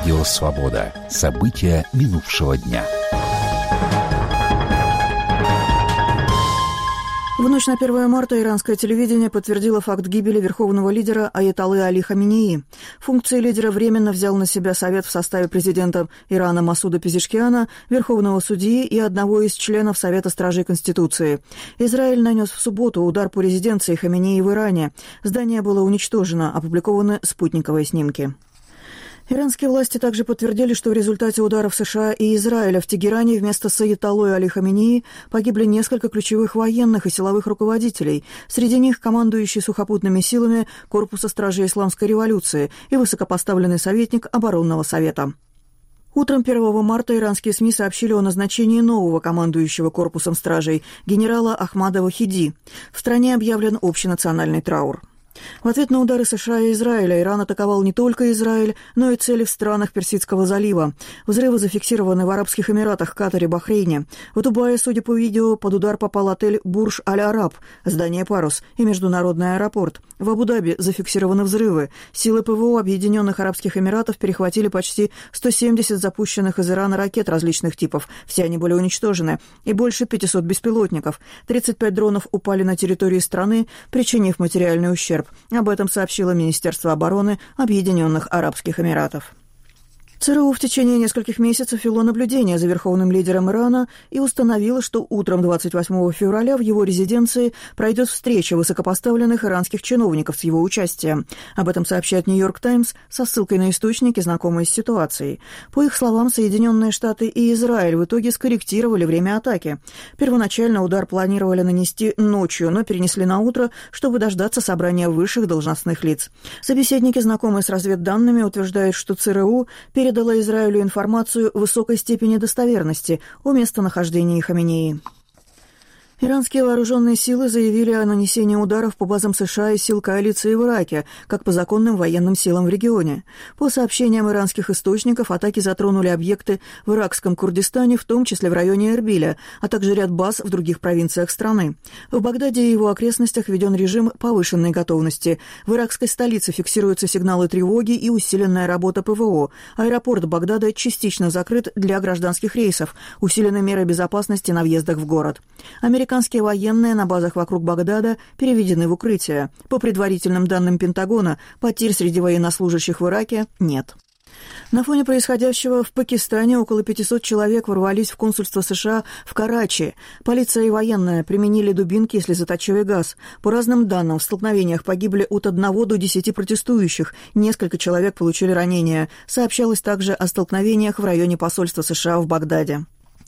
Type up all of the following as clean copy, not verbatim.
Радио «Свобода». События минувшего дня. В ночь на 1 марта иранское телевидение подтвердило факт гибели верховного лидера аятоллы Али Хаменеи. Функции лидера временно взял на себя совет в составе президента Ирана Масуда Пезешкиана, верховного судьи и одного из членов Совета стражей Конституции. Израиль нанес в субботу удар по резиденции Хаменеи в Иране. Здание было уничтожено, опубликованы спутниковые снимки. Иранские власти также подтвердили, что в результате ударов США и Израиля в Тегеране вместо с аятоллой Али Хаменеи погибли несколько ключевых военных и силовых руководителей, среди них командующий сухопутными силами Корпуса стражей Исламской революции и высокопоставленный советник оборонного совета. Утром 1 марта иранские СМИ сообщили о назначении нового командующего корпусом стражей, генерала Ахмада Вахиди. В стране объявлен общенациональный траур. В ответ на удары США и Израиля Иран атаковал не только Израиль, но и цели в странах Персидского залива. Взрывы зафиксированы в Арабских Эмиратах, Катаре, Бахрейне. В Дубае, судя по видео, под удар попал отель «Бурж Аль-Араб», здание «Парус» и международный аэропорт. В Абу-Даби зафиксированы взрывы. Силы ПВО Объединенных Арабских Эмиратов перехватили почти 170 запущенных из Ирана ракет различных типов. Все они были уничтожены. И больше 500 беспилотников. 35 дронов упали на территории страны, причинив материальный ущерб. Об этом сообщило Министерство обороны Объединенных Арабских Эмиратов. ЦРУ в течение нескольких месяцев вело наблюдение за верховным лидером Ирана и установило, что утром 28 февраля в его резиденции пройдет встреча высокопоставленных иранских чиновников с его участием. Об этом сообщает «Нью-Йорк Таймс» со ссылкой на источники, знакомые с ситуацией. По их словам, Соединенные Штаты и Израиль в итоге скорректировали время атаки. Первоначально удар планировали нанести ночью, но перенесли на утро, чтобы дождаться собрания высших должностных лиц. Собеседники, знакомые с разведданными, утверждают, что ЦРУ передала Израилю информацию высокой степени достоверности о местонахождении Хаменеи. Иранские вооруженные силы заявили о нанесении ударов по базам США и сил коалиции в Ираке, как по законным военным силам в регионе. По сообщениям иранских источников, атаки затронули объекты в иракском Курдистане, в том числе в районе Эрбиля, а также ряд баз в других провинциях страны. В Багдаде и его окрестностях введен режим повышенной готовности. В иракской столице фиксируются сигналы тревоги и усиленная работа ПВО. Аэропорт Багдада частично закрыт для гражданских рейсов, усилены меры безопасности на въездах в город. Американские военные на базах вокруг Багдада переведены в укрытие. По предварительным данным Пентагона, потерь среди военнослужащих в Ираке нет. На фоне происходящего в Пакистане около 500 человек ворвались в консульство США в Карачи. Полиция и военные применили дубинки и слезоточивый газ. По разным данным, в столкновениях погибли от 1 до 10 протестующих. Несколько человек получили ранения. Сообщалось также о столкновениях в районе посольства США в Багдаде.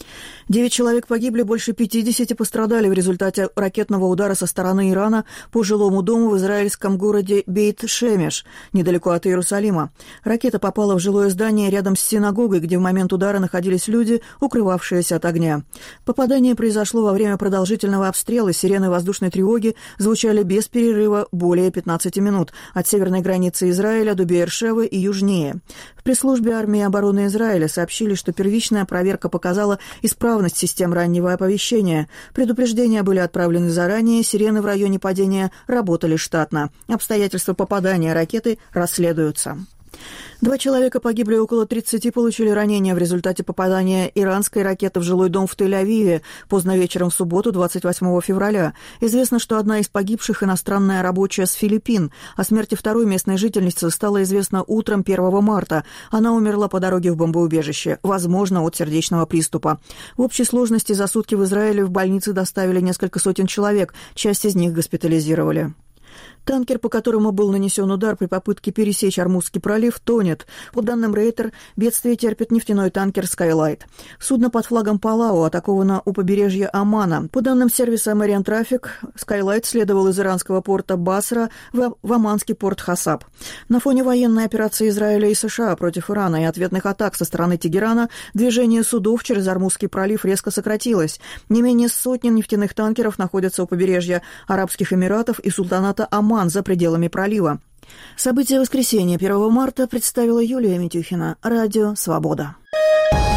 9 человек погибли, больше 50 пострадали в результате ракетного удара со стороны Ирана по жилому дому в израильском городе Бейт-Шемеш, недалеко от Иерусалима. Ракета попала в жилое здание рядом с синагогой, где в момент удара находились люди, укрывавшиеся от огня. Попадание произошло во время продолжительного обстрела. Сирены воздушной тревоги звучали без перерыва более 15 минут от северной границы Израиля до Беэр-Шевы и южнее. В пресс-службе армии обороны Израиля сообщили, что первичная проверка показала исправность систем раннего оповещения. Предупреждения были отправлены заранее, сирены в районе падения работали штатно. Обстоятельства попадания ракеты расследуются. 2 человека погибли, около 30 получили ранения в результате попадания иранской ракеты в жилой дом в Тель-Авиве поздно вечером в субботу, 28 февраля. Известно, что одна из погибших иностранная рабочая с Филиппин. О смерти второй местной жительницы стало известно утром 1 марта. Она умерла по дороге в бомбоубежище, возможно, от сердечного приступа. В общей сложности за сутки в Израиле в больницы доставили несколько сотен человек, часть из них госпитализировали. Танкер, по которому был нанесен удар при попытке пересечь Ормузский пролив, тонет. По данным Рейтер, бедствие терпит нефтяной танкер «Скайлайт». Судно под флагом Палау атаковано у побережья Омана. По данным сервиса Maritime Traffic, «Скайлайт» следовал из иранского порта Басра в оманский порт Хасаб. На фоне военной операции Израиля и США против Ирана и ответных атак со стороны Тегерана движение судов через Ормузский пролив резко сократилось. Не менее сотни нефтяных танкеров находятся у побережья Арабских Эмиратов и султаната Оман за пределами пролива. События воскресенья 1 марта представила Юлия Митюхина. Радио «Свобода».